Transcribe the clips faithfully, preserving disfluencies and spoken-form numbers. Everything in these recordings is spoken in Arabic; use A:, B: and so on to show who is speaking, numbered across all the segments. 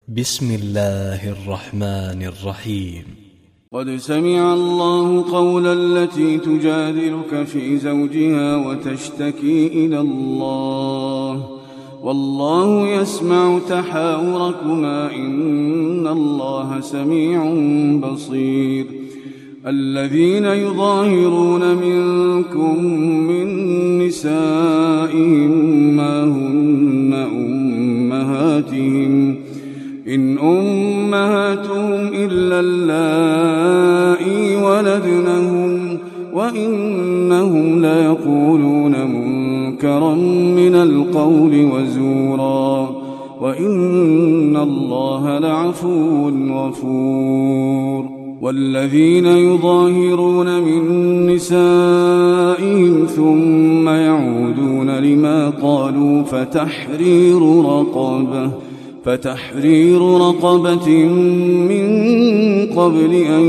A: بسم الله الرحمن الرحيم.
B: قد سمع الله قول التي تجادلك في زوجها وتشتكي إلى الله والله يسمع تحاوركما إن الله سميع بصير. الذين يظاهرون منكم من نسائهم ما هن أمهاتهم إن أمهاتهم إلا اللائي ولدنهم وإنهم ليقولون منكرا من القول وزورا وإن الله لعفو غفور. والذين يظاهرون من نسائهم ثم يعودون لما قالوا فتحرير رقبة فتحرير رقبة من قبل أن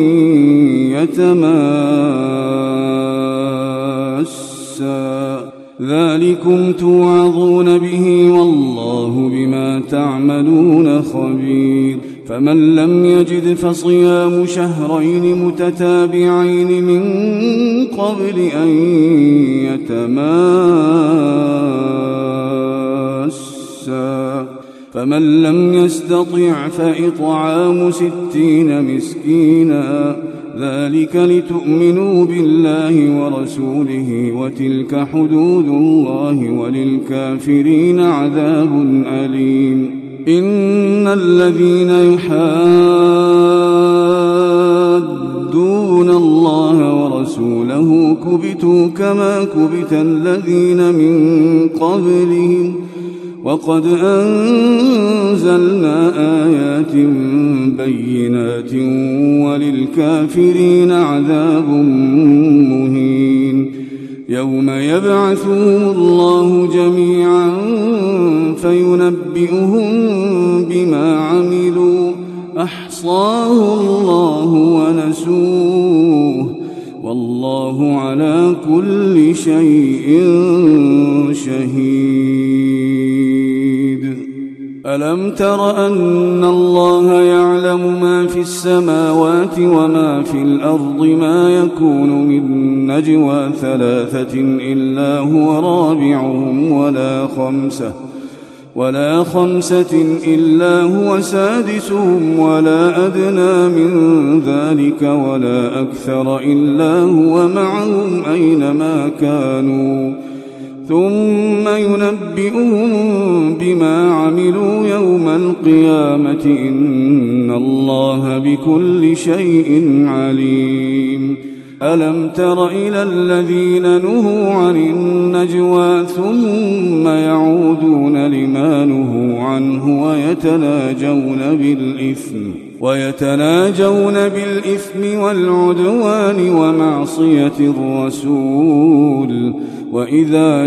B: يتماسا ذلكم توعظون به والله بما تعملون خبير. فمن لم يجد فصيام شهرين متتابعين من قبل أن يتماسا فمن لم يستطع فإطعام ستين مسكينا ذلك لتؤمنوا بالله ورسوله وتلك حدود الله وللكافرين عذاب أليم. إن الذين يحادون الله ورسوله كبتوا كما كبت الذين من قبلهم وقد أنزلنا آيات بينات وللكافرين عذاب مهين. يوم يبعثهم الله جميعا فينبئهم بما عملوا أحصاه الله ونسوه والله على كل شيء شهيد. ألم تر أن الله يعلم ما في السماوات وما في الأرض ما يكون من نجوى ثلاثة إلا هو رابعهم ولا خمسة ولا خمسة إلا هو سادسهم ولا أدنى من ذلك ولا أكثر إلا هو معهم أينما كانوا ثم ينبئهم بما عملوا يوم القيامة إن الله بكل شيء عليم. ألم تر إلى الذين نهوا عن النجوى ثم يعودون لما نهوا عنه ويتناجون بالإثم ويتناجون بالإثم والعدوان ومعصية الرسول وإذا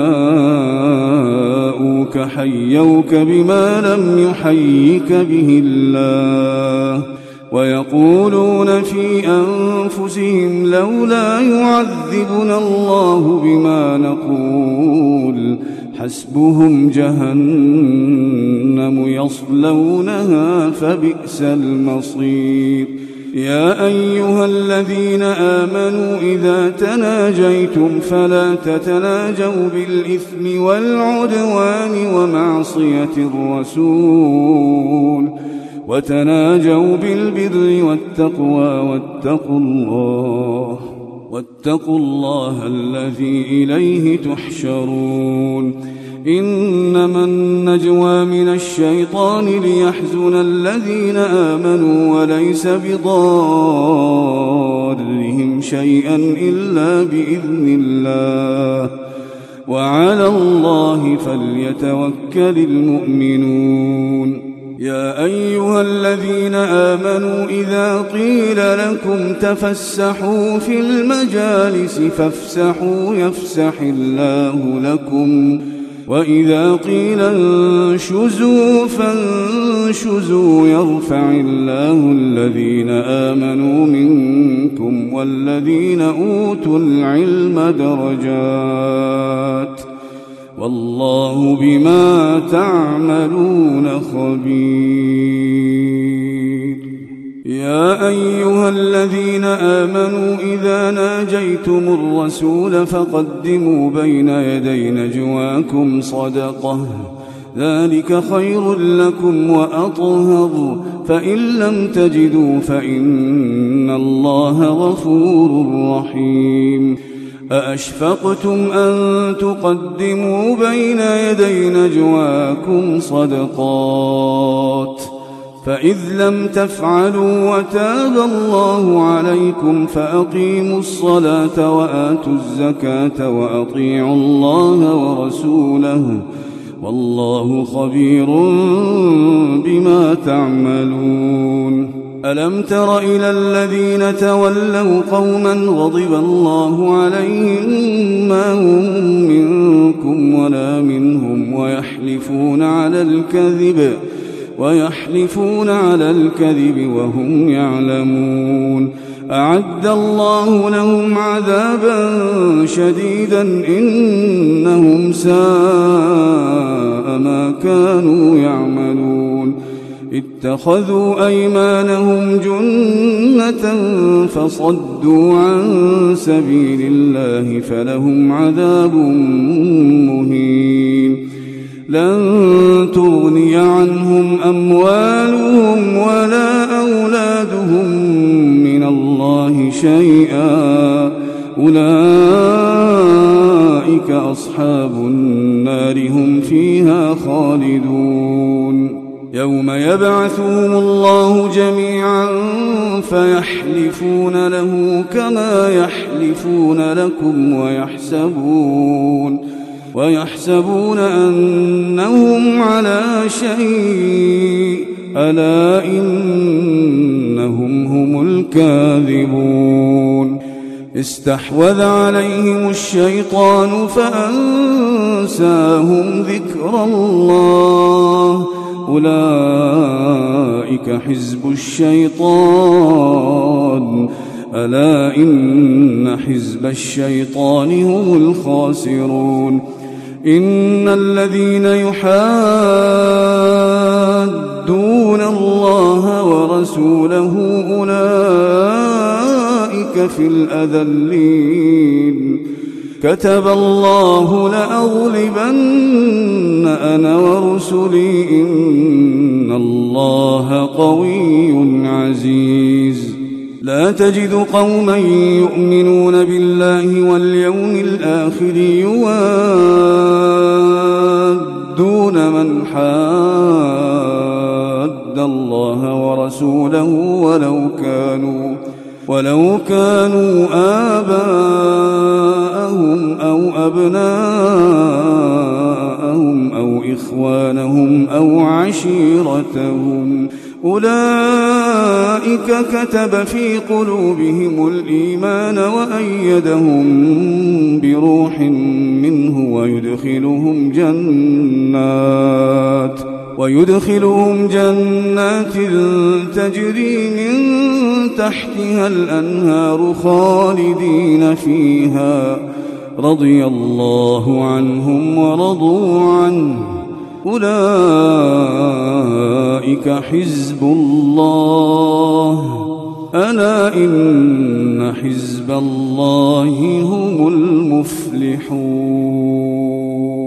B: جاءوك حيوك بما لم يحيك به الله ويقولون في أنفسهم لولا يعذبنا الله بما نقول حسبهم جهنم يصلونها فبئس المصير. يا أيها الذين آمنوا إذا تناجيتم فلا تتناجوا بالإثم والعدوان ومعصية الرسول وتناجوا بالبر والتقوى واتقوا الله واتقوا الله الذي إليه تحشرون. إنما النجوى من الشيطان ليحزن الذين آمنوا وليس بضارهم شيئا إلا بإذن الله وعلى الله فليتوكل المؤمنون. يا أيها الذين آمنوا إذا قيل لكم تفسحوا في المجالس فافسحوا يفسح الله لكم وإذا قيل انشزوا فانشزوا يرفع الله الذين آمنوا منكم والذين أوتوا العلم درجات والله بما تعملون خبير. أيها الذين آمنوا إذا ناجيتم الرسول فقدموا بين يدي نجواكم صدقة ذلك خير لكم وأطهر فإن لم تجدوا فإن الله غفور رحيم أأشفقتم أن تقدموا بين يدي نجواكم صدقات فإذ لم تفعلوا وتاب الله عليكم فأقيموا الصلاة وآتوا الزكاة وأطيعوا الله ورسوله والله خبير بما تعملون ألم تر إلى الذين تولوا قوما غضب الله عليهم ما هم منكم ولا منهم ويحلفون على الكذب ويحلفون على الكذب وهم يعلمون أعد الله لهم عذابا شديدا إنهم ساء ما كانوا يعملون اتخذوا أيمانهم جنة فصدوا عن سبيل الله فلهم عذاب مهين لن تغني عنهم أموالهم ولا أولادهم من الله شيئا أولئك أصحاب النار هم فيها خالدون يوم يبعثهم الله جميعا فيحلفون له كما يحلفون لكم ويحسبون ويحسبون أنهم على شيء ألا إنهم هم الكاذبون استحوذ عليهم الشيطان فأنساهم ذكر الله أولئك حزب الشيطان ألا إن حزب الشيطان هم الخاسرون إن الذين يحادون الله ورسوله أولئك في الأذلين كتب الله لأغلبن أنا ورسلي إن الله قوي عزيز لا تجد قوما يؤمنون بالله واليوم الآخر يوادون من حاد الله ورسوله ولو كانوا ولو كانوا آباءهم أو أبناءهم أو إخوانهم أو عشيرتهم أولئك كتب في قلوبهم الإيمان وأيدهم بروح منه ويدخلهم جنات ويدخلهم جنات تجري من تحتها الأنهار خالدين فيها رضي الله عنهم ورضوا عنه أولئك حزب الله ألا إن حزب الله هم المفلحون.